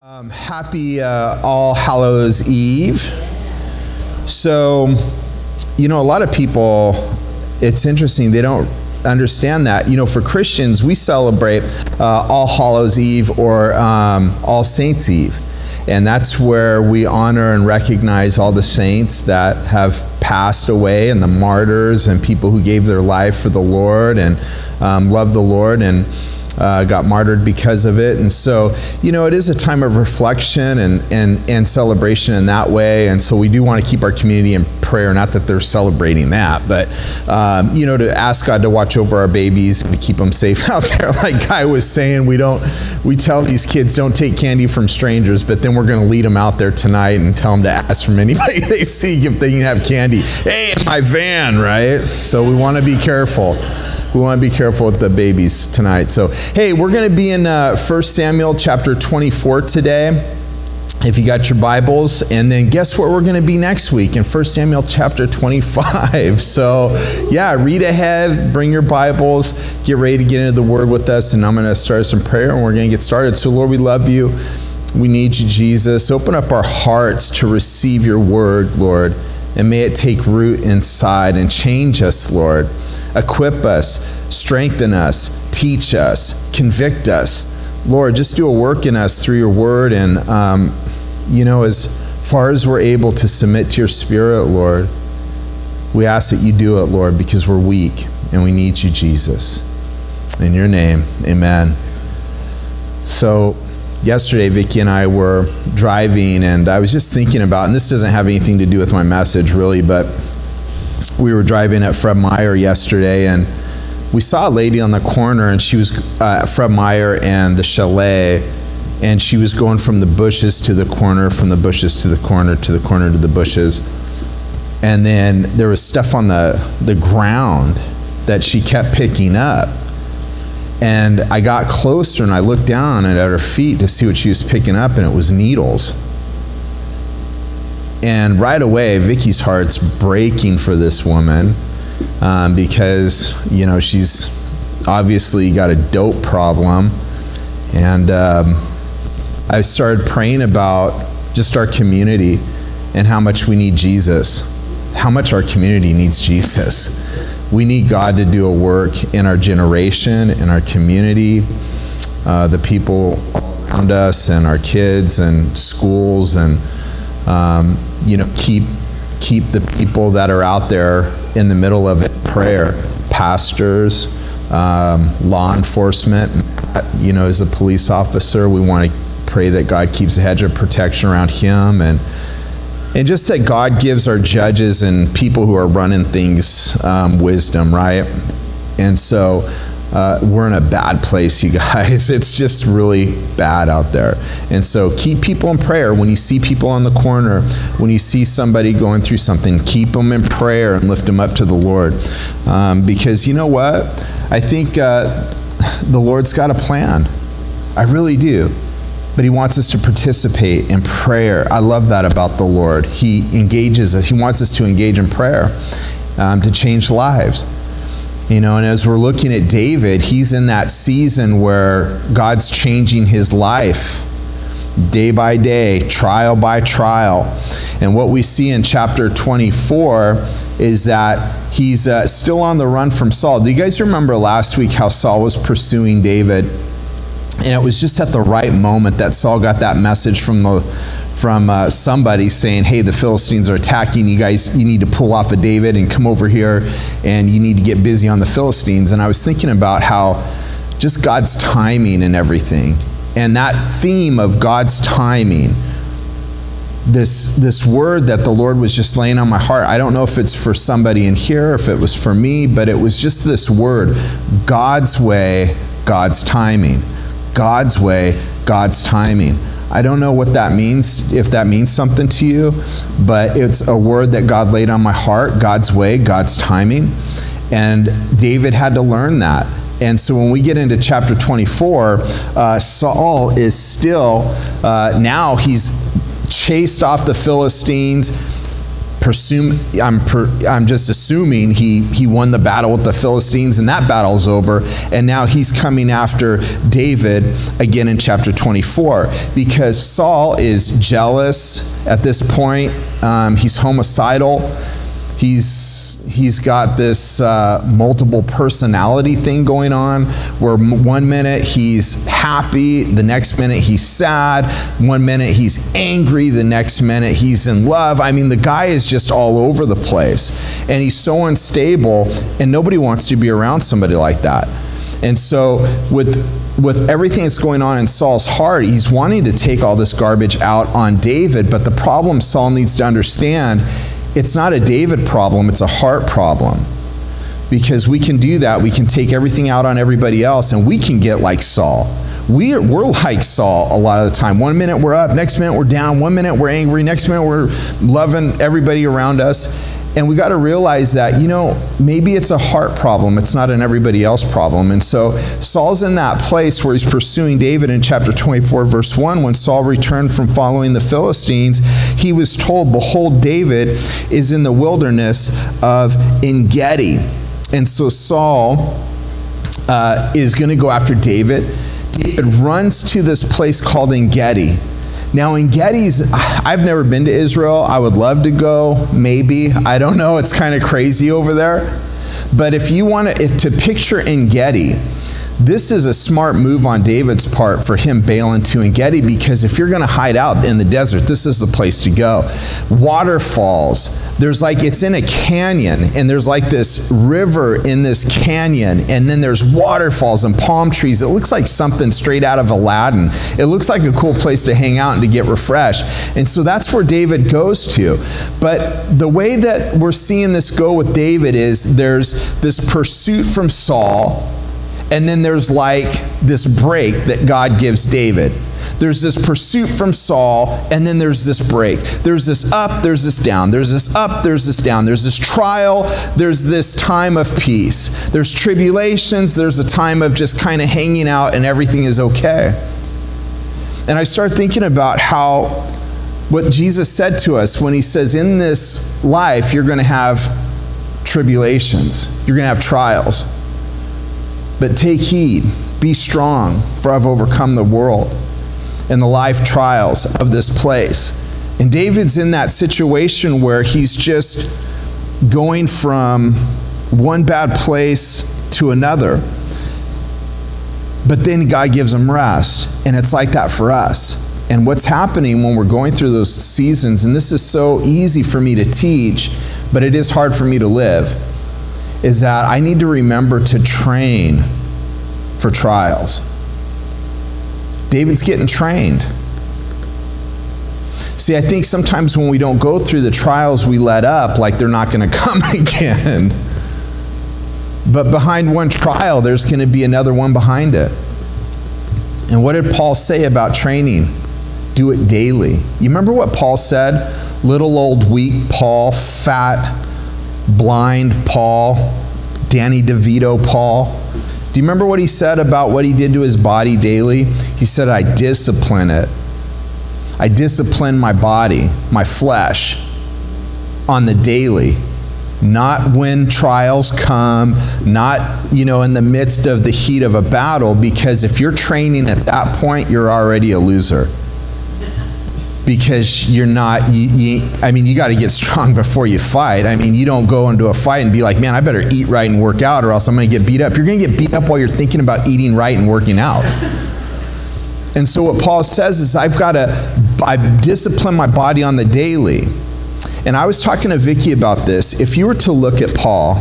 Happy All Hallows Eve. So, a lot of people, it's interesting, they don't understand that. For Christians, we celebrate All Hallows Eve or All Saints Eve. And that's where we honor and recognize all the saints that have passed away and the martyrs and people who gave their life for the Lord and loved the Lord and got martyred because of it. And so, it is a time of reflection and celebration in that way. And so we do want to keep our community in prayer, not that they're celebrating that, but, to ask God to watch over our babies and to keep them safe out there. Like Guy was saying, we tell these kids don't take candy from strangers, but then we're going to lead them out there tonight and tell them to ask from anybody they see if they can have candy. Hey, in my van, right? So we want to be careful. We want to be careful with the babies tonight. So, hey, we're going to be in 1 Samuel chapter 24 today, if you got your Bibles. And then guess where we're going to be next week? In 1 Samuel chapter 25. So, yeah, read ahead, bring your Bibles, get ready to get into the Word with us. And I'm going to start some prayer, and we're going to get started. So, Lord, we love you. We need you, Jesus. Open up our hearts to receive your Word, Lord. And may it take root inside and change us, Lord. Equip us, strengthen us, teach us, convict us. Lord, just do a work in us through your word. And, as far as we're able to submit to your Spirit, Lord, we ask that you do it, Lord, because we're weak and we need you, Jesus. In your name, amen. So, yesterday, Vicki and I were driving, and I was just thinking about, and this doesn't have anything to do with my message, really, but we were driving at Fred Meyer yesterday, and we saw a lady on the corner, and she was at Fred Meyer and the Chalet, and she was going from the bushes to the corner, from the bushes to the corner, to the corner to the bushes. And then there was stuff on the ground that she kept picking up. And I got closer, and I looked down at her feet to see what she was picking up, and it was needles. And right away, Vicky's heart's breaking for this woman because, she's obviously got a dope problem. And I started praying about just our community and how much we need Jesus, how much our community needs Jesus. We need God to do a work in our generation, in our community, the people around us and our kids and schools, and keep the people that are out there in the middle of it in prayer. Pastors, law enforcement, as a police officer, we want to pray that God keeps a hedge of protection around him, and just that God gives our judges and people who are running things wisdom, right? And so we're in a bad place, you guys. It's just really bad out there. And so keep people in prayer. When you see people on the corner, when you see somebody going through something, keep them in prayer and lift them up to the Lord. Because you know what? I think the Lord's got a plan. I really do. But he wants us to participate in prayer. I love that about the Lord. He engages us. He wants us to engage in prayer to change lives. And as we're looking at David, he's in that season where God's changing his life day by day, trial by trial. And what we see in chapter 24 is that he's still on the run from Saul. Do you guys remember last week how Saul was pursuing David? And it was just at the right moment that Saul got that message from somebody saying, hey, the Philistines are attacking. You guys, you need to pull off of David and come over here, and you need to get busy on the Philistines. And I was thinking about how just God's timing and everything. And that theme of God's timing, this word that the Lord was just laying on my heart. I don't know if it's for somebody in here, if it was for me, but it was just this word, God's way, God's timing. God's way, God's timing. I don't know what that means, if that means something to you, but it's a word that God laid on my heart, God's way, God's timing. And David had to learn that. And so when we get into chapter 24, Saul is still, now he's chased off the Philistines. I'm just assuming he won the battle with the Philistines and that battle's over, and now he's coming after David again in chapter 24 because Saul is jealous at this point. He's homicidal. He's got this multiple personality thing going on where one minute he's happy, the next minute he's sad, one minute he's angry, the next minute he's in love. I mean, the guy is just all over the place. And he's so unstable, and nobody wants to be around somebody like that. And so with everything that's going on in Saul's heart, he's wanting to take all this garbage out on David. But the problem Saul needs to understand, it's not a David problem, it's a heart problem. Because we can do that. We can take everything out on everybody else, and we can get like Saul. We're like Saul a lot of the time. One minute we're up, next minute we're down, one minute we're angry, next minute we're loving everybody around us. And we got to realize that, maybe it's a heart problem. It's not an everybody else problem. And so Saul's in that place where he's pursuing David in chapter 24, verse 1. When Saul returned from following the Philistines, he was told, "Behold, David is in the wilderness of En-Gedi." And so Saul is going to go after David. David runs to this place called En-Gedi. Now, En-Gedi's, I've never been to Israel. I would love to go, maybe. I don't know. It's kind of crazy over there. But if you want to picture En-Gedi, this is a smart move on David's part for him bailing to En-Gedi, because if you're going to hide out in the desert, this is the place to go. Waterfalls. It's in a canyon, and there's like this river in this canyon, and then there's waterfalls and palm trees. It looks like something straight out of Aladdin. It looks like a cool place to hang out and to get refreshed. And so that's where David goes to. But the way that we're seeing this go with David is there's this pursuit from Saul, and then there's like this break that God gives David. There's this pursuit from Saul, and then there's this break. There's this up, there's this down. There's this up, there's this down. There's this trial, there's this time of peace. There's tribulations, there's a time of just kind of hanging out and everything is okay. And I start thinking about what Jesus said to us when he says, in this life, you're going to have tribulations. You're going to have trials. But take heed, be strong, for I've overcome the world and the life trials of this place. And David's in that situation where he's just going from one bad place to another. But then God gives him rest. And it's like that for us. And what's happening when we're going through those seasons, and this is so easy for me to teach, but it is hard for me to live, is that I need to remember to train for trials. David's getting trained. See, I think sometimes when we don't go through the trials, we let up like they're not going to come again. But behind one trial, there's going to be another one behind it. And what did Paul say about training? Do it daily. You remember what Paul said? Little old weak Paul, fat, blind Paul, Danny DeVito Paul. Do you remember what he said about what he did to his body daily? He said, I discipline it. I discipline my body, my flesh, on the daily. Not when trials come, not, in the midst of the heat of a battle, because if you're training at that point, you're already a loser. Because you're not, you got to get strong before you fight. You don't go into a fight and be like, man, I better eat right and work out or else I'm going to get beat up. You're going to get beat up while you're thinking about eating right and working out. And so what Paul says is I discipline my body on the daily. And I was talking to Vicky about this. If you were to look at Paul,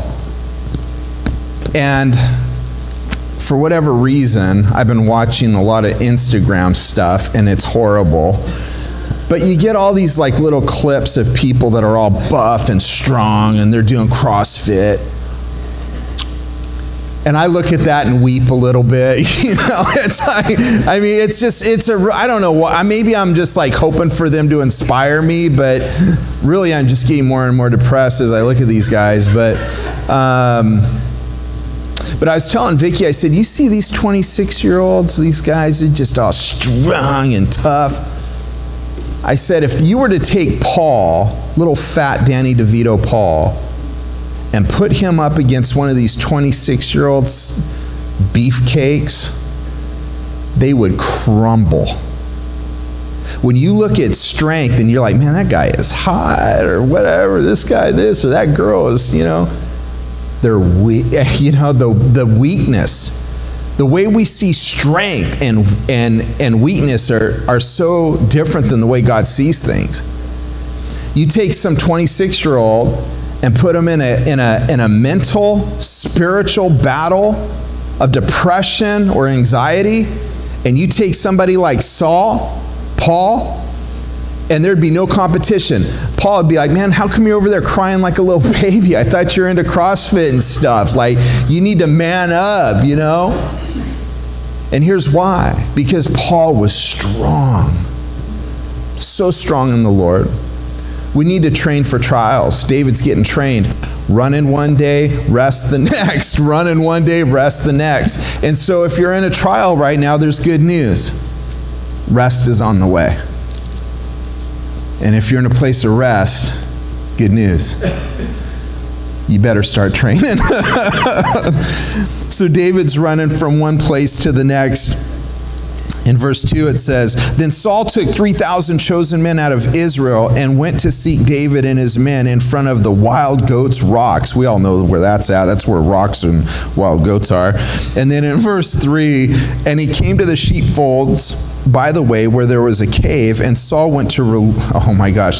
and for whatever reason, I've been watching a lot of Instagram stuff, and it's horrible. But you get all these like little clips of people that are all buff and strong, and they're doing CrossFit. And I look at that and weep a little bit. It's like, I don't know what, maybe I'm just like hoping for them to inspire me, but really I'm just getting more and more depressed as I look at these guys. But I was telling Vicky, I said, you see these 26-year-olds, these guys are just all strong and tough. I said, if you were to take Paul, little fat Danny DeVito Paul, and put him up against one of these 26-year-olds beefcakes, they would crumble. When you look at strength and you're like, man, that guy is hot, or whatever, this guy this, or that girl is, they're weak. The weakness. The way we see strength and weakness are so different than the way God sees things. You take some 26-year-old and put them in a mental, spiritual battle of depression or anxiety, and you take somebody like Paul, and there'd be no competition. Paul would be like, man, how come you're over there crying like a little baby? I thought you're into CrossFit and stuff. Like, you need to man up, And here's why. Because Paul was strong. So strong in the Lord. We need to train for trials. David's getting trained. Running one day, rest the next. Running one day, rest the next. And so if you're in a trial right now, there's good news. Rest is on the way. And if you're in a place of rest, good news. You better start training. So David's running from one place to the next. In verse 2 it says, then Saul took 3,000 chosen men out of Israel and went to seek David and his men in front of the wild goats' rocks. We all know where that's at. That's where rocks and wild goats are. And then in verse 3, and he came to the sheepfolds by the way where there was a cave, and Saul went to oh my gosh.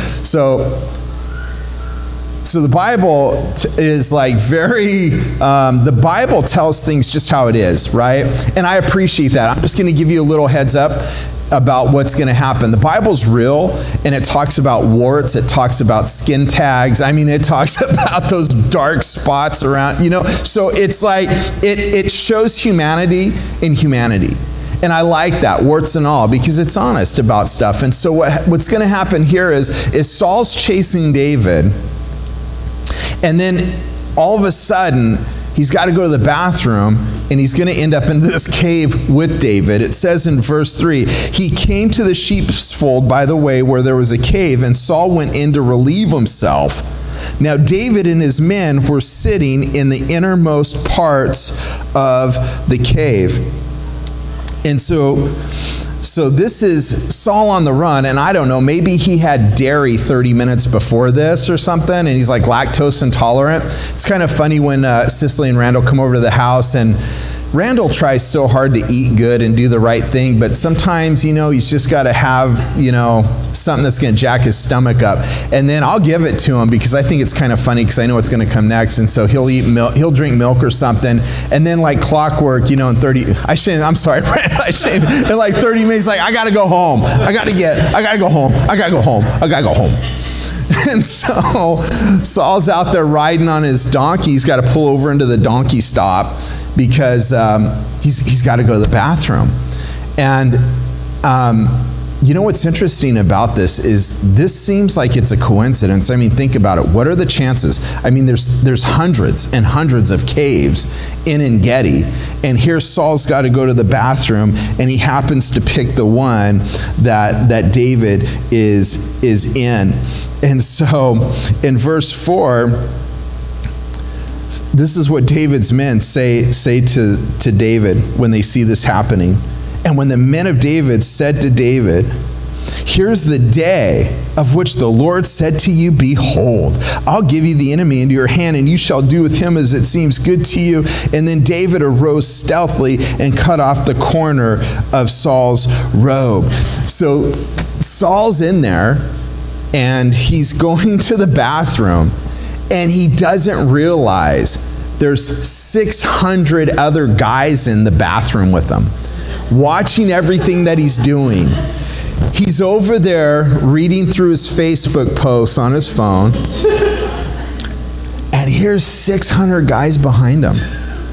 So the Bible is like the Bible tells things just how it is, right? And I appreciate that. I'm just going to give you a little heads up about what's going to happen. The Bible's real, and it talks about warts. It talks about skin tags. I mean, it talks about those dark spots around, So it's like, it shows humanity in humanity. And I like that, warts and all, because it's honest about stuff. And so what's going to happen here is Saul's chasing David. And then all of a sudden, he's got to go to the bathroom, and he's going to end up in this cave with David. It says in verse 3, he came to the sheep's fold by the way where there was a cave, and Saul went in to relieve himself. Now David and his men were sitting in the innermost parts of the cave. And so this is Saul on the run, and I don't know, maybe he had dairy 30 minutes before this or something, and he's like lactose intolerant. It's kind of funny when Cicely and Randall come over to the house, and Randall tries so hard to eat good and do the right thing, but sometimes, he's just got to have, something that's going to jack his stomach up. And then I'll give it to him because I think it's kind of funny because I know what's going to come next. And so he'll eat milk, he'll drink milk or something. And then like clockwork, in 30, in like 30 minutes, like, I got to go home. I got to go home. And so Saul's out there riding on his donkey. He's got to pull over into the donkey stop because he's got to go to the bathroom. And what's interesting about this is this seems like it's a coincidence. I mean, think about it. What are the chances? I mean, there's hundreds and hundreds of caves in En-Gedi, and here Saul's got to go to the bathroom, and he happens to pick the one that David is in. And so in verse 4, this is what David's men say to David when they see this happening. And when the men of David said to David, here's the day of which the Lord said to you, behold, I'll give you the enemy into your hand, and you shall do with him as it seems good to you. And then David arose stealthily and cut off the corner of Saul's robe. So Saul's in there, and he's going to the bathroom, and he doesn't realize there's 600 other guys in the bathroom with him, watching everything that he's doing. He's over there reading through his Facebook posts on his phone, and here's 600 guys behind him.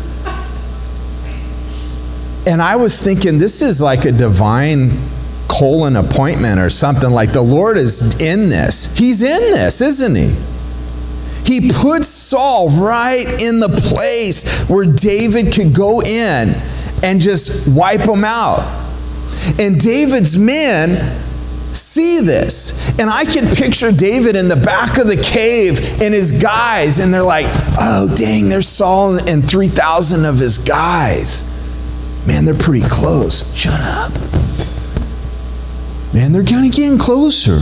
And I was thinking, this is like a divine colon appointment or something. Like the Lord is in this. He's in this, isn't he? He puts Saul right in the place where David could go in and just wipe him out. And David's men see see this. And I can picture David in the back of the cave and his guys, and they're like, oh, dang, there's Saul and 3,000 of his guys. Man, they're pretty close. Shut up. Man, they're kind of getting closer.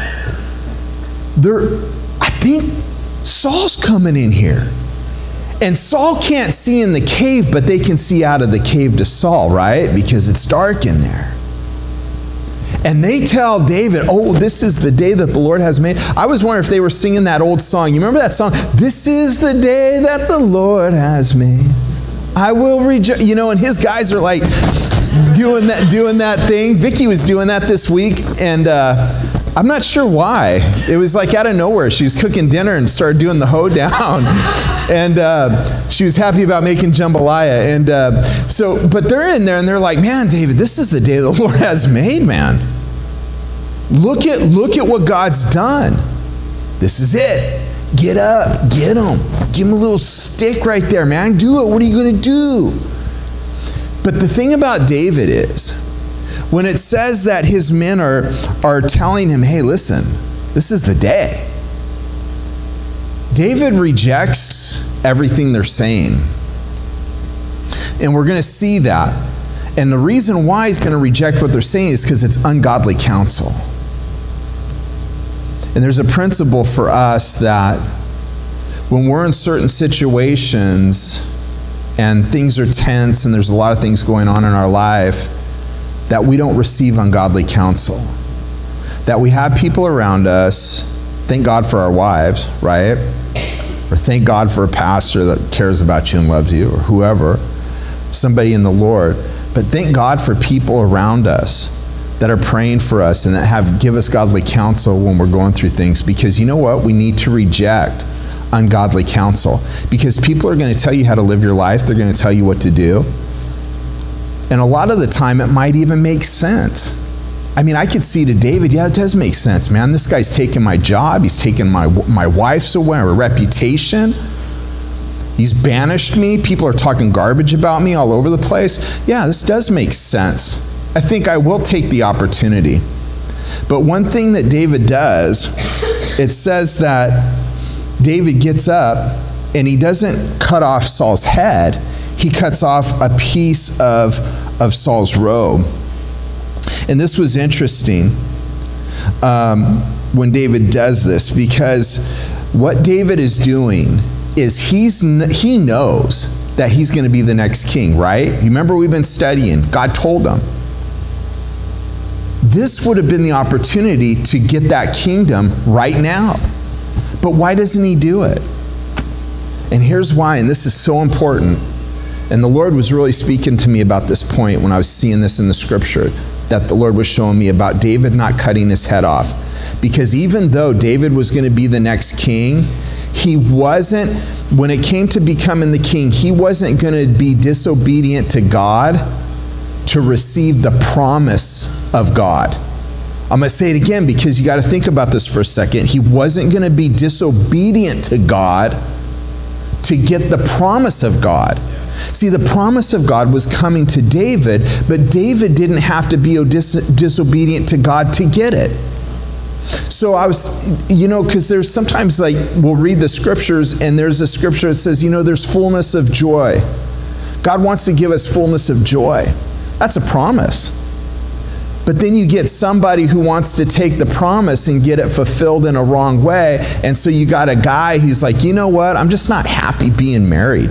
I think Saul's coming in here. And Saul can't see in the cave, but they can see out of the cave to Saul, right? Because it's dark in there. And they tell David, oh, this is the day that the Lord has made. I was wondering if they were singing that old song. You remember that song? This is the day that the Lord has made. I will rejoice. And his guys are like doing that thing. Vicky was doing that this week, and I'm not sure why. It was like out of nowhere. She was cooking dinner and started doing the hoedown. And she was happy about making jambalaya. And but they're in there and they're like, man, David, this is the day the Lord has made, man. Look at what God's done. This is it. Get up. Get him. Give him a little stick right there, man. Do it. What are you going to do? But the thing about David is, when it says that his men are telling him, hey, listen, this is the day. David rejects everything they're saying. And we're going to see that. And the reason why he's going to reject what they're saying is because it's ungodly counsel. And there's a principle for us that when we're in certain situations and things are tense and there's a lot of things going on in our life, that we don't receive ungodly counsel. That we have people around us, thank God for our wives, right? Or thank God for a pastor that cares about you and loves you, or whoever, somebody in the Lord. But thank God for people around us that are praying for us and that give us godly counsel when we're going through things. Because you know what? We need to reject ungodly counsel. Because people are going to tell you how to live your life. They're going to tell you what to do. And a lot of the time, it might even make sense. I mean, I could see to David, yeah, it does make sense, man. This guy's taking my job. He's taking my wife's away, our reputation. He's banished me. People are talking garbage about me all over the place. Yeah, this does make sense. I think I will take the opportunity. But one thing that David does, it says that David gets up and he doesn't cut off Saul's head. He cuts off a piece of Saul's robe. And this was interesting when David does this, because what David is doing is he knows that he's going to be the next king, right? You remember we've been studying. God told him. This would have been the opportunity to get that kingdom right now. But why doesn't he do it? And here's why, and this is so important. And the Lord was really speaking to me about this point when I was seeing this in the scripture, that the Lord was showing me about David not cutting his head off. Because even though David was going to be the next king, he wasn't, when it came to becoming the king, he wasn't going to be disobedient to God to receive the promise of God. I'm going to say it again because you got to think about this for a second. He wasn't going to be disobedient to God to get the promise of God. See, the promise of God was coming to David, but David didn't have to be disobedient to God to get it. So I was, because there's sometimes we'll read the scriptures and there's a scripture that says, there's fullness of joy. God wants to give us fullness of joy. That's a promise. But then you get somebody who wants to take the promise and get it fulfilled in a wrong way. And so you got a guy who's like, you know what? I'm just not happy being married.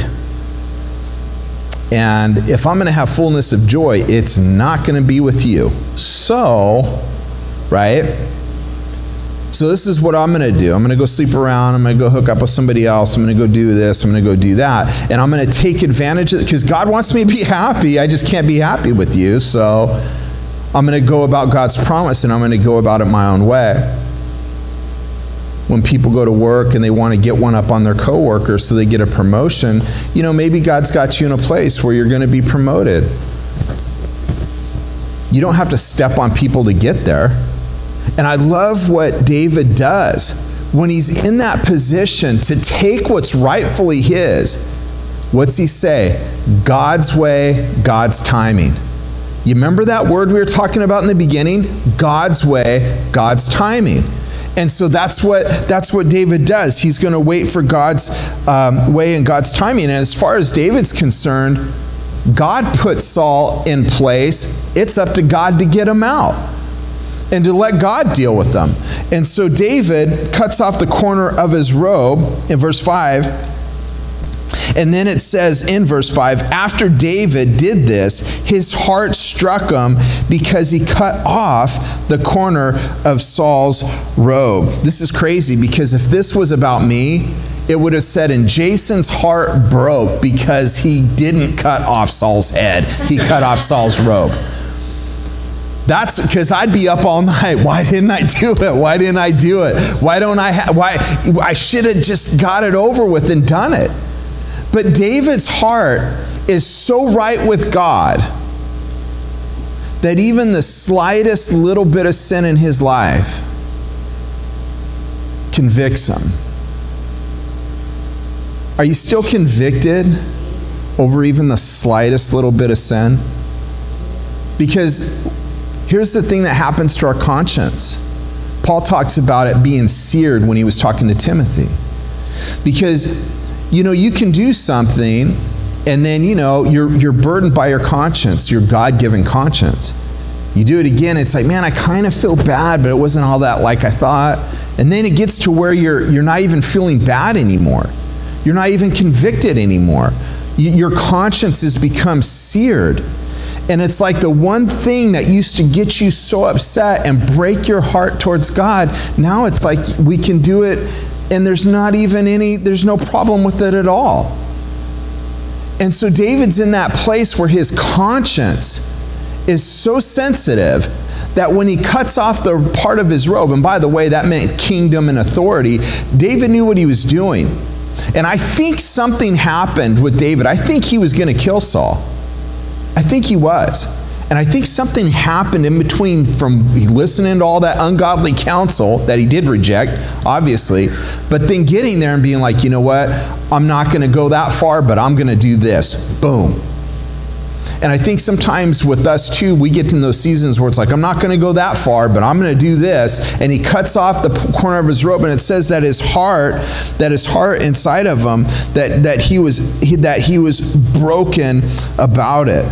And if I'm going to have fullness of joy, it's not going to be with you. So, right? So this is what I'm going to do. I'm going to go sleep around. I'm going to go hook up with somebody else. I'm going to go do this. I'm going to go do that. And I'm going to take advantage of it because God wants me to be happy. I just can't be happy with you. So I'm going to go about God's promise and I'm going to go about it my own way. When people go to work and they want to get one up on their coworker so they get a promotion, maybe God's got you in a place where you're going to be promoted. You don't have to step on people to get there. And I love what David does when he's in that position to take what's rightfully his. What's he say? God's way, God's timing. You remember that word we were talking about in the beginning? God's way, God's timing. And so that's what David does. He's going to wait for God's way and God's timing. And as far as David's concerned, God put Saul in place. It's up to God to get him out and to let God deal with them. And so David cuts off the corner of his robe in verse 5. And then it says in verse 5, after David did this, his heart struck him because he cut off the corner of Saul's robe. This is crazy, because if this was about me, it would have said, and Jason's heart broke because he didn't cut off Saul's head. He cut off Saul's robe. That's because I'd be up all night. Why didn't I do it? Why didn't I do it? I should have just got it over with and done it. But David's heart is so right with God that even the slightest little bit of sin in his life convicts him. Are you still convicted over even the slightest little bit of sin? Because here's the thing that happens to our conscience. Paul talks about it being seared when he was talking to Timothy. Because you can do something, and then, you're burdened by your conscience, your God-given conscience. You do it again, it's like, man, I kind of feel bad, but it wasn't all that like I thought. And then it gets to where you're not even feeling bad anymore. You're not even convicted anymore. Your conscience has become seared. And it's like the one thing that used to get you so upset and break your heart towards God, now it's like we can do it, and there's no problem with it at all. And so David's in that place where his conscience is so sensitive that when he cuts off the part of his robe, and by the way, that meant kingdom and authority, David knew what he was doing. And I think something happened with David. I think he was going to kill Saul. I think he was. And I think something happened in between from listening to all that ungodly counsel that he did reject, obviously, but then getting there and being like, you know what? I'm not going to go that far, but I'm going to do this. Boom. And I think sometimes with us too, we get in those seasons where it's like, I'm not going to go that far, but I'm going to do this. And he cuts off the corner of his robe, and it says that his heart inside of him, that he was broken about it.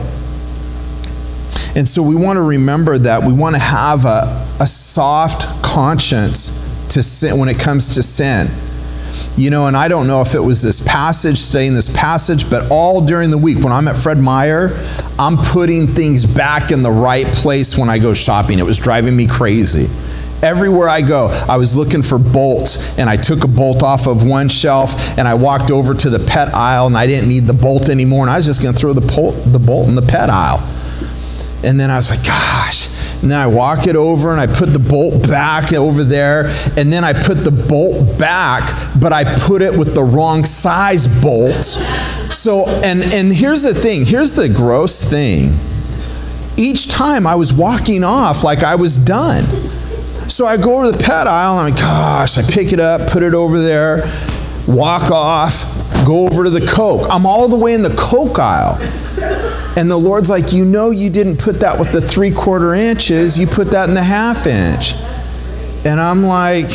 And so we want to remember that. We want to have a soft conscience to sin when it comes to sin. And I don't know if it was this passage, studying this passage, but all during the week when I'm at Fred Meyer, I'm putting things back in the right place when I go shopping. It was driving me crazy. Everywhere I go, I was looking for bolts, and I took a bolt off of one shelf, and I walked over to the pet aisle, and I didn't need the bolt anymore, and I was just going to throw the bolt in the pet aisle. And then I was like, gosh. And then I walk it over and I put the bolt back over there. And then I put the bolt back, but I put it with the wrong size bolts. So, and here's the thing. Here's the gross thing. Each time I was walking off like I was done. So I go over to the pet aisle and I'm like, gosh, I pick it up, put it over there, walk off, go over to the Coke. I'm all the way in the Coke aisle. And the Lord's like, you didn't put that with the 3/4 inches. You put that in the 1/2 inch. And I'm like,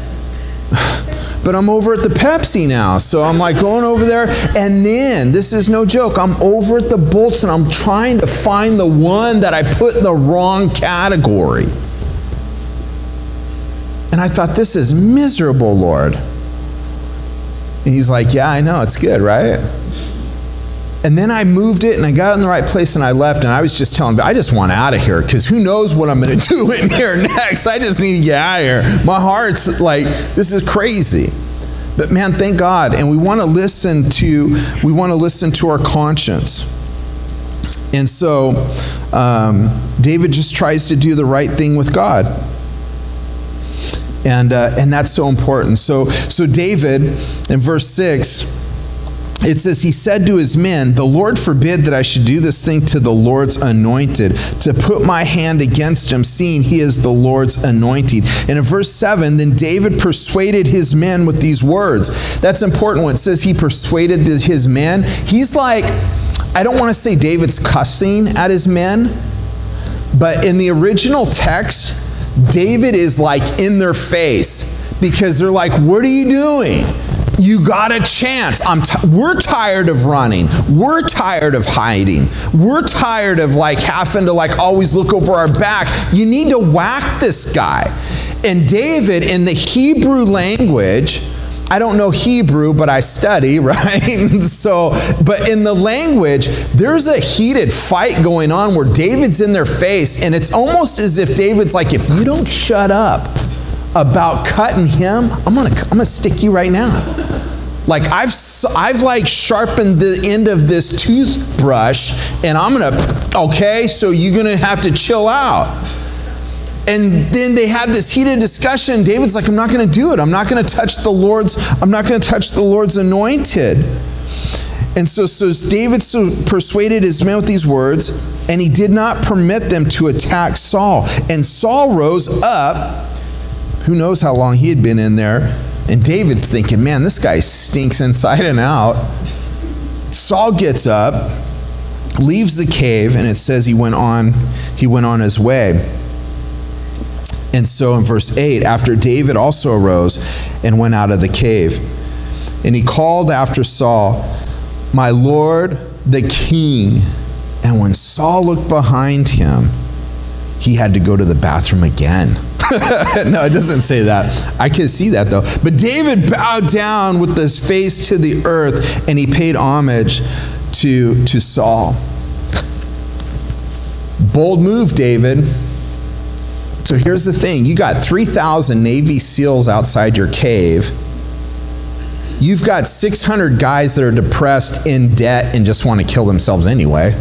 but I'm over at the Pepsi now. So I'm like going over there. And then, this is no joke, I'm over at the bolts and I'm trying to find the one that I put in the wrong category. And I thought, this is miserable, Lord. And he's like, yeah, I know. It's good, right? And then I moved it and I got it in the right place and I left, and I was just telling him, I just want out of here because who knows what I'm going to do in here next. I just need to get out of here. My heart's like, this is crazy. But man, thank God. And we want to listen to our conscience. And so David just tries to do the right thing with God. And that's so important. So David, in verse 6, it says, he said to his men, the Lord forbid that I should do this thing to the Lord's anointed, to put my hand against him, seeing he is the Lord's anointed. And in verse 7, then David persuaded his men with these words. That's important when it says he persuaded his men. He's like, I don't want to say David's cussing at his men, But in the original text, David is like in their face because they're like, what are you doing? You got a chance. We're tired of running. We're tired of hiding. We're tired of like having to like always look over our back. You need to whack this guy. And David, in the Hebrew language, I don't know Hebrew, but I study, right? But in the language, there's a heated fight going on where David's in their face, and it's almost as if David's like, if you don't shut up about cutting him, I'm gonna stick you right now. Like I've like sharpened the end of this toothbrush, and okay, so you're gonna have to chill out. And then they had this heated discussion. David's like, I'm not going to do it. I'm not going to touch the Lord's anointed. And so David persuaded his men with these words, and he did not permit them to attack Saul. And Saul rose up. Who knows how long he had been in there. And David's thinking, man, this guy stinks inside and out. Saul gets up, leaves the cave, and it says he went on his way. And so in verse 8, after David also arose and went out of the cave, and he called after Saul, my Lord the king. And when Saul looked behind him, he had to go to the bathroom again. No, it doesn't say that. I can see that though. But David bowed down with his face to the earth, and he paid homage to Saul. Bold move, David. So here's the thing. You got 3,000 Navy SEALs outside your cave. You've got 600 guys that are depressed, in debt, and just want to kill themselves anyway.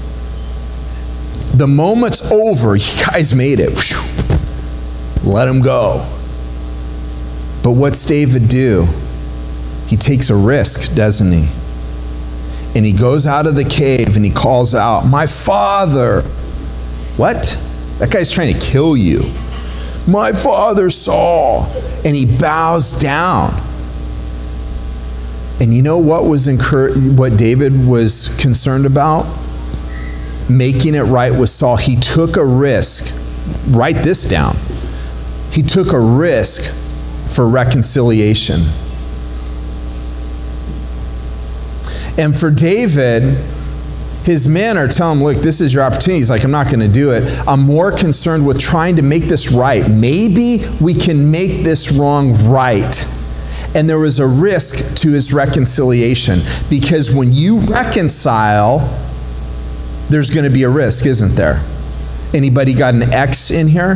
The moment's over. You guys made it. Whew. Let them go. But what's David do? He takes a risk, doesn't he? And he goes out of the cave and he calls out, my father. What? That guy's trying to kill you. My father Saul. And he bows down. And you know what what David was concerned about? Making it right with Saul. He took a risk. Write this down. He took a risk for reconciliation. And for David, his men are telling him, look, this is your opportunity. He's like, I'm not going to do it. I'm more concerned with trying to make this right. Maybe we can make this wrong right. And there was a risk to his reconciliation. Because when you reconcile, there's going to be a risk, isn't there? Anybody got an X in here?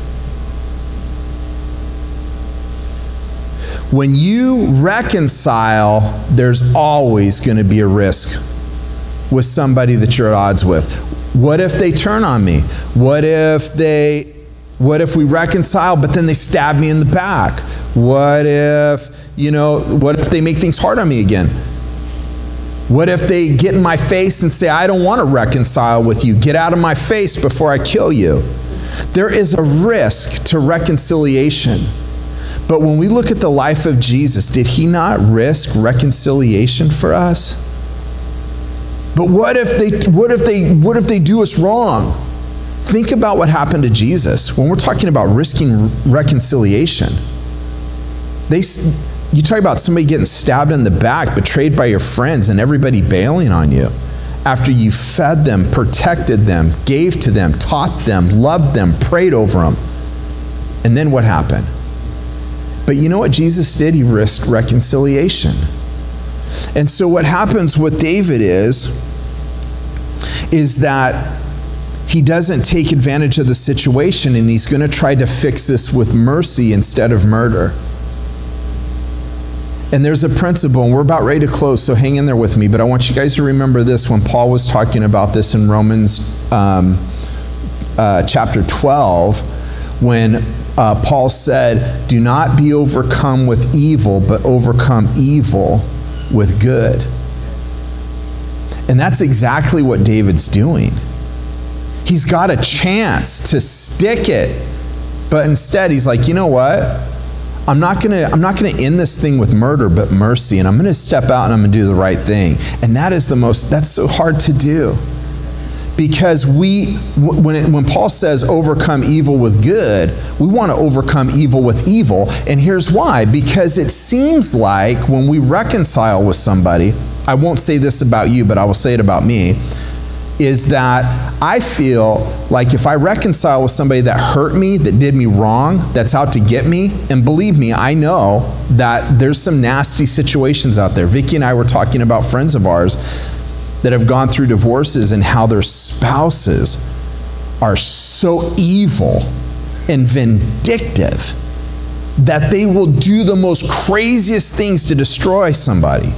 When you reconcile, there's always going to be a risk with somebody that you're at odds with. What if they turn on me? What if we reconcile, but then they stab me in the back? What if they make things hard on me again? What if they get in my face and say, I don't want to reconcile with you. Get out of my face before I kill you. There is a risk to reconciliation. But when we look at the life of Jesus, did he not risk reconciliation for us? But what if they do us wrong? Think about what happened to Jesus when we're talking about risking reconciliation. You talk about somebody getting stabbed in the back, betrayed by your friends, and everybody bailing on you after you fed them, protected them, gave to them, taught them, loved them, prayed over them. And then what happened? But you know what Jesus did? He risked reconciliation. And so what happens with David is that he doesn't take advantage of the situation, and he's going to try to fix this with mercy instead of murder. And there's a principle, and we're about ready to close, so hang in there with me. But I want you guys to remember this when Paul was talking about this in Romans chapter 12, when Paul said, do not be overcome with evil, but overcome evil with good. And that's exactly what David's doing. He's got a chance to stick it, but instead he's like, you know what? I'm not gonna end this thing with murder, but mercy, and I'm gonna step out and I'm gonna do the right thing. And that's so hard to do. Because when Paul says overcome evil with good, we want to overcome evil with evil. And here's why. Because it seems like when we reconcile with somebody, I won't say this about you, but I will say it about me, is that I feel like if I reconcile with somebody that hurt me, that did me wrong, that's out to get me, and believe me, I know that there's some nasty situations out there. Vicki and I were talking about friends of ours that have gone through divorces and how their spouses are so evil and vindictive that they will do the most craziest things to destroy somebody.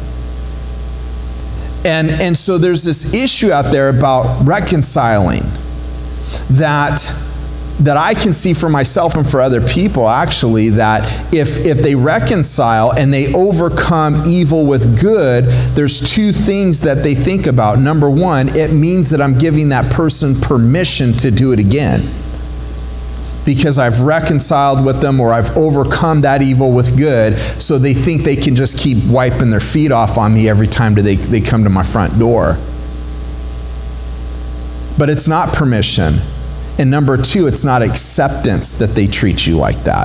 And so there's this issue out there about reconciling that I can see for myself and for other people, actually, that if they reconcile and they overcome evil with good, there's two things that they think about. Number one, it means that I'm giving that person permission to do it again, because I've reconciled with them or I've overcome that evil with good, so they think they can just keep wiping their feet off on me every time they come to my front door. But it's not permission. And number two, it's not acceptance that they treat you like that.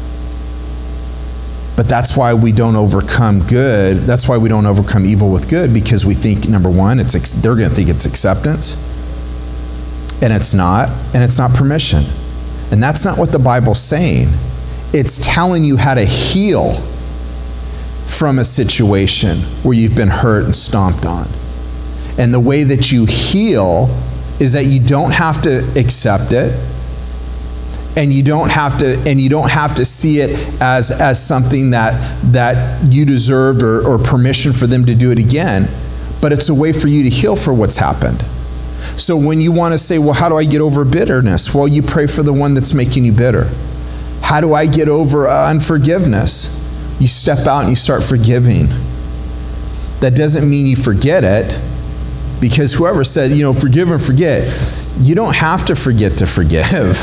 But that's why we don't overcome good. That's why we don't overcome evil with good, because we think, number one, they're going to think it's acceptance. And it's not. And it's not permission. And that's not what the Bible's saying. It's telling you how to heal from a situation where you've been hurt and stomped on. And the way that you heal is that you don't have to accept it, and you don't have to see it as something that you deserved or permission for them to do it again. But it's a way for you to heal for what's happened. So when you want to say, well, how do I get over bitterness? Well, you pray for the one that's making you bitter. How do I get over unforgiveness? You step out and you start forgiving. That doesn't mean you forget it, because whoever said, forgive and forget, you don't have to forget to forgive.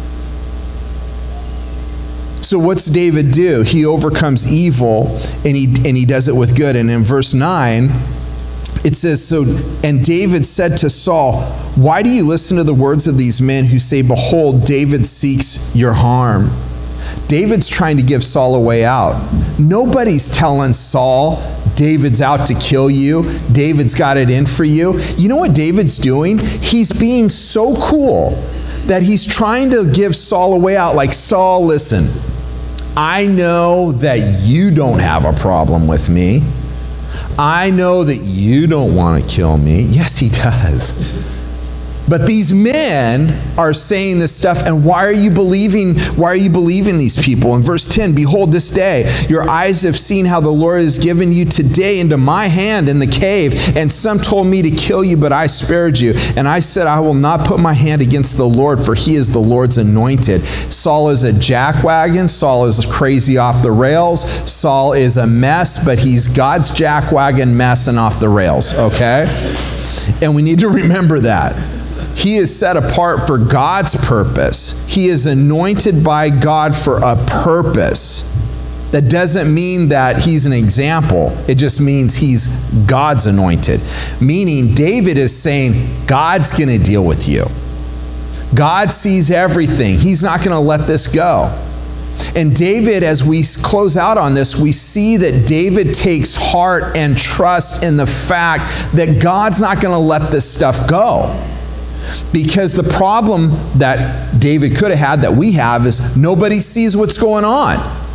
So what's David do? He overcomes evil, and he does it with good. And in verse 9, it says, and David said to Saul, why do you listen to the words of these men who say, behold, David seeks your harm? David's trying to give Saul a way out. Nobody's telling Saul, David's out to kill you. David's got it in for you. You know what David's doing? He's being so cool that he's trying to give Saul a way out. Like, Saul, listen, I know that you don't have a problem with me. I know that you don't want to kill me. Yes, he does. But these men are saying this stuff, and why are you believing these people? In verse 10, behold, this day your eyes have seen how the Lord has given you today into my hand in the cave, and some told me to kill you, but I spared you. And I said, I will not put my hand against the Lord, for he is the Lord's anointed. Saul is a jackwagon. Saul is crazy off the rails. Saul is a mess, but he's God's jackwagon messing off the rails, okay? And we need to remember that. He is set apart for God's purpose. He is anointed by God for a purpose. That doesn't mean that he's an example. It just means he's God's anointed. Meaning David is saying, God's going to deal with you. God sees everything. He's not going to let this go. And David, as we close out on this, we see that David takes heart and trust in the fact that God's not going to let this stuff go. Because the problem that David could have had, that we have, is nobody sees what's going on.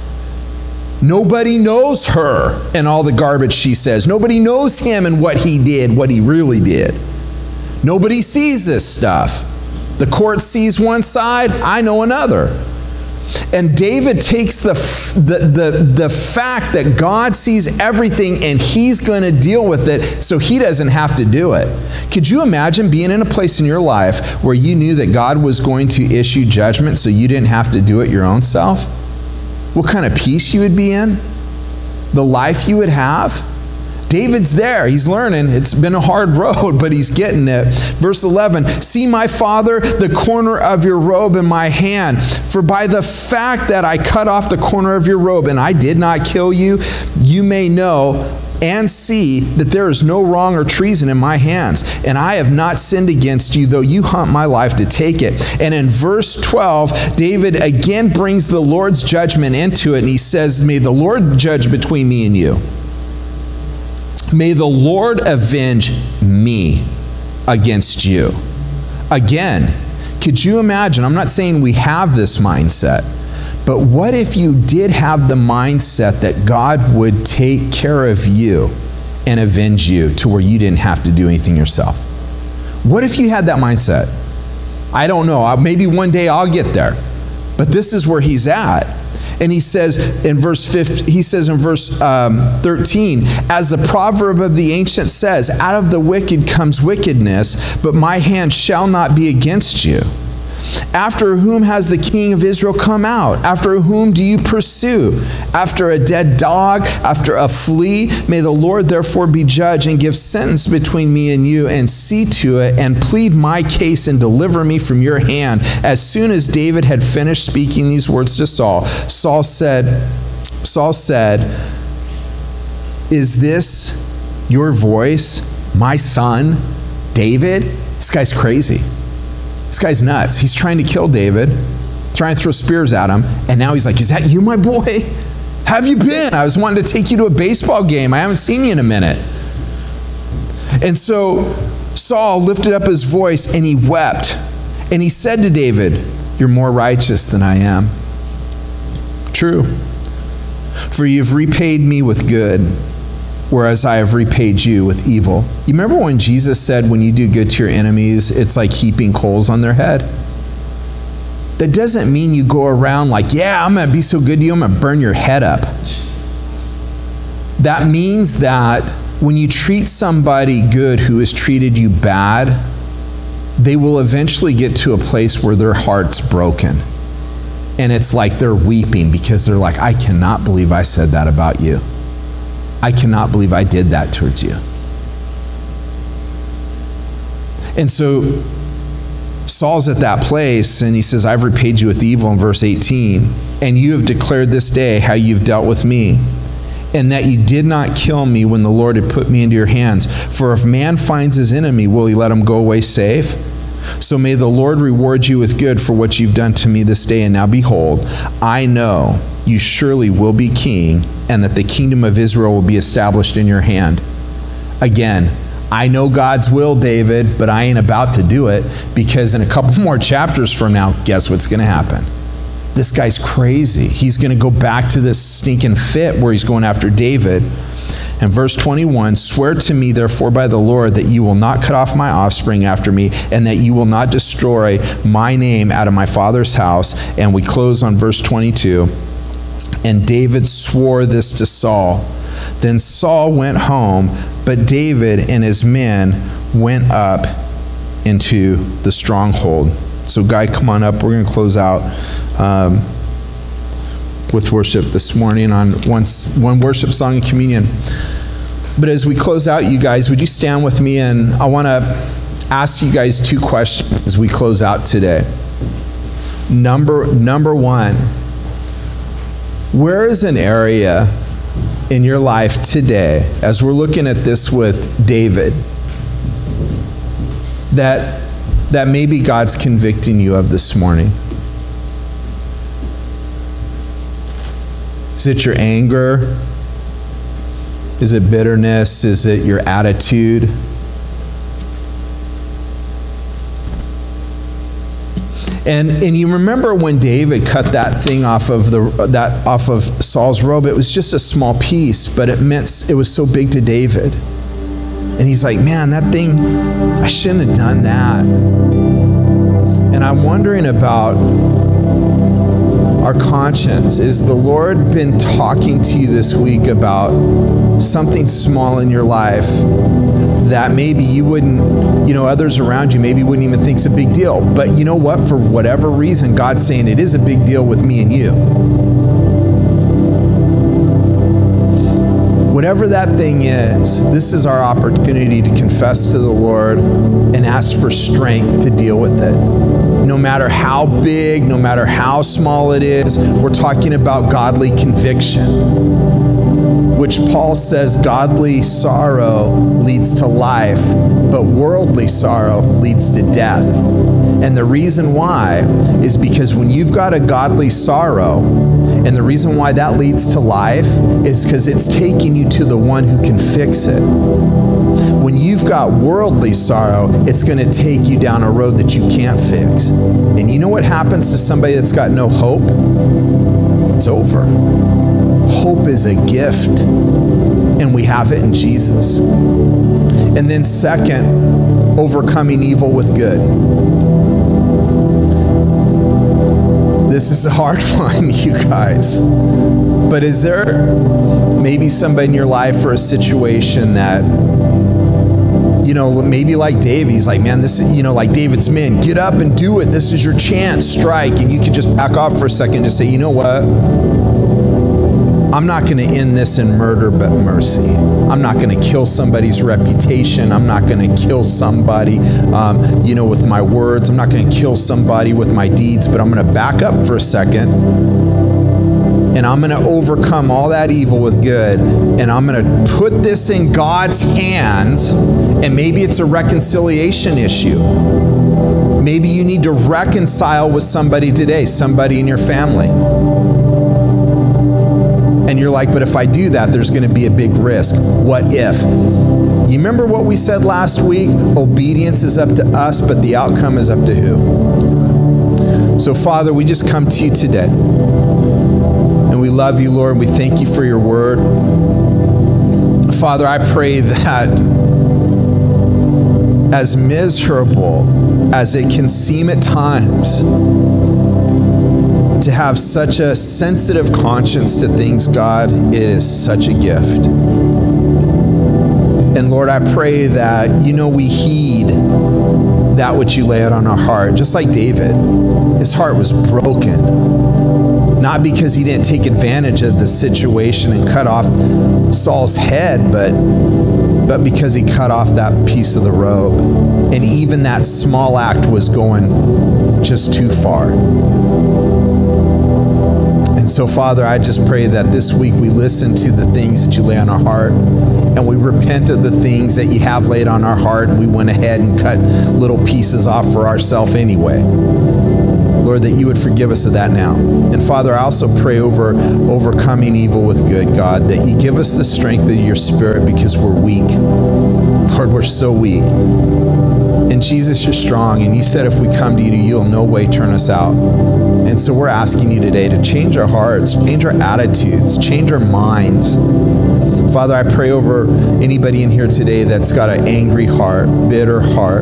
Nobody knows her and all the garbage she says. Nobody knows him and what he did, what he really did. Nobody sees this stuff. The court sees one side, I know another. And David takes the fact that God sees everything and he's going to deal with it so he doesn't have to do it. Could you imagine being in a place in your life where you knew that God was going to issue judgment so you didn't have to do it your own self? What kind of peace you would be in? The life you would have? David's there. He's learning. It's been a hard road, but he's getting it. Verse 11, see, my father, the corner of your robe in my hand. For by the fact that I cut off the corner of your robe and I did not kill you, you may know and see that there is no wrong or treason in my hands, and I have not sinned against you, though you hunt my life to take it. And in verse 12, David again brings the Lord's judgment into it, and he says, may the Lord judge between me and you. May the Lord avenge me against you. Again, could you imagine? I'm not saying we have this mindset, but what if you did have the mindset that God would take care of you and avenge you to where you didn't have to do anything yourself? What if you had that mindset? I don't know. Maybe one day I'll get there. But this is where he's at. And he says in verse 13, as the proverb of the ancient says, out of the wicked comes wickedness, but my hand shall not be against you. After whom has the king of Israel come out? After whom do you pursue? After a dead dog? After a flea? May the Lord therefore be judge and give sentence between me and you, and see to it, and plead my case and deliver me from your hand. As soon as David had finished speaking these words to Saul, Saul said, is this your voice, my son, David? This guy's crazy. This guy's nuts. He's trying to kill David, trying to throw spears at him, and now he's like, is that you, my boy? How have you been? I was wanting to take you to a baseball game. I haven't seen you in a minute. And so Saul lifted up his voice and he wept. And he said to David, you're more righteous than I am. True. For you've repaid me with good, whereas I have repaid you with evil. You remember when Jesus said, when you do good to your enemies, it's like heaping coals on their head? That doesn't mean you go around like, yeah, I'm going to be so good to you, I'm going to burn your head up. That means that when you treat somebody good who has treated you bad, they will eventually get to a place where their heart's broken. And it's like they're weeping because they're like, I cannot believe I said that about you. I cannot believe I did that towards you. And so Saul's at that place, and he says, I've repaid you with evil in verse 18. And you have declared this day how you've dealt with me, and that you did not kill me when the Lord had put me into your hands. For if man finds his enemy, will he let him go away safe? So may the Lord reward you with good for what you've done to me this day. And now behold, I know you surely will be king, and that the kingdom of Israel will be established in your hand. Again, I know God's will, David, but I ain't about to do it, because in a couple more chapters from now, guess what's going to happen? This guy's crazy. He's going to go back to this stinking fit where he's going after David. And verse 21, swear to me therefore by the Lord that you will not cut off my offspring after me, and that you will not destroy my name out of my father's house. And we close on verse 22. And David swore this to Saul. Then Saul went home, but David and his men went up into the stronghold. So Guy, come on up. We're going to close out with worship this morning on one worship song and communion. But as we close out, you guys, would you stand with me? And I want to ask you guys two questions as we close out today. Number one, where is an area in your life today, as we're looking at this with David, that maybe God's convicting you of this morning? Is it your anger? Is it bitterness? Is it your attitude? And you remember when David cut that thing off of Saul's robe? It was just a small piece, but it was so big to David. And he's like, man, that thing, I shouldn't have done that. And I'm wondering about our conscience. Is the Lord been talking to you this week about something small in your life that maybe you wouldn't, others around you maybe wouldn't even think it's a big deal? But you know what? For whatever reason, God's saying it is a big deal with me and you. Whatever that thing is, this is our opportunity to confess to the Lord and ask for strength to deal with it. No matter how big, no matter how small it is, we're talking about godly conviction, which Paul says godly sorrow leads to life, but worldly sorrow leads to death. And the reason why is because when you've got a godly sorrow, and the reason why that leads to life is because it's taking you to the one who can fix it. When you've got worldly sorrow, it's going to take you down a road that you can't fix. And you know what happens to somebody that's got no hope? It's over. Hope is a gift, and we have it in Jesus. And then second, overcoming evil with good. This is a hard one, you guys. But is there maybe somebody in your life or a situation that, maybe like David, he's like, man, this is, like David's men, get up and do it. This is your chance, strike. And you could just back off for a second and just say, you know what? I'm not going to end this in murder but mercy. I'm not going to kill somebody's reputation. I'm not going to kill somebody, with my words. I'm not going to kill somebody with my deeds, but I'm going to back up for a second, and I'm going to overcome all that evil with good, and I'm going to put this in God's hands, and maybe it's a reconciliation issue. Maybe you need to reconcile with somebody today, somebody in your family. And you're like, but if I do that, there's going to be a big risk. What if? You remember what we said last week? Obedience is up to us, but the outcome is up to who? So, Father, we just come to you today. And we love you, Lord. We thank you for your word. Father, I pray that as miserable as it can seem at times, to have such a sensitive conscience to things, God, it is such a gift. And Lord, I pray that, we heed that which you lay out on our heart. Just like David, his heart was broken. Not because he didn't take advantage of the situation and cut off Saul's head, but because he cut off that piece of the robe. And even that small act was going just too far. And so, Father, I just pray that this week we listen to the things that you lay on our heart, and we repent of the things that you have laid on our heart, and we went ahead and cut little pieces off for ourselves anyway. Lord, that you would forgive us of that now. And Father, I also pray over overcoming evil with good, God, that you give us the strength of your Spirit because we're weak. Lord, we're so weak. And Jesus, you're strong, and you said if we come to you, you'll in no way turn us out. And so we're asking you today to change our hearts, change our attitudes, change our minds. Father, I pray over anybody in here today that's got an angry heart, bitter heart,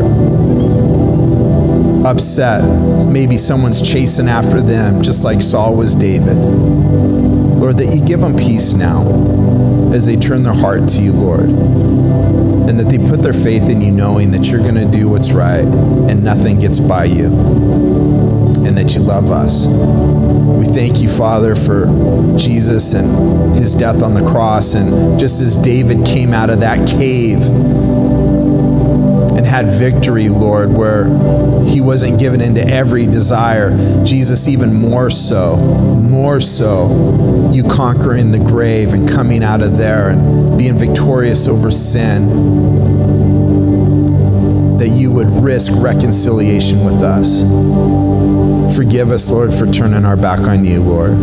upset. Maybe someone's chasing after them, just like Saul was David. Lord, that you give them peace now as they turn their heart to you, Lord. And that they put their faith in you, knowing that you're going to do what's right and nothing gets by you. And that you love us. We thank you, Father, for Jesus and his death on the cross. And just as David came out of that cave and had victory, Lord, where he wasn't given into every desire, Jesus, even more so, you conquering the grave and coming out of there and being victorious over sin, that you would risk reconciliation with us. Forgive us, Lord, for turning our back on you, Lord.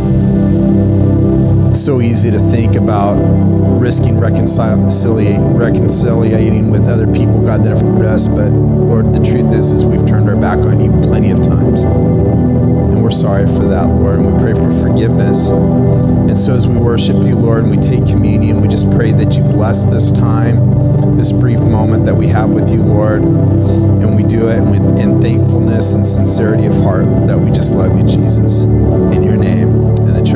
It's so easy to think about risking reconciliating with other people, God, that have hurt us, but Lord, the truth is we've turned our back on you plenty of times. And we're sorry for that, Lord, and we pray for forgiveness. And so as we worship you, Lord, and we take communion, we just pray that you bless this time, this brief moment that we have with you, Lord. And we do it in thankfulness and sincerity of heart that we just love you, Jesus. In your name. And the church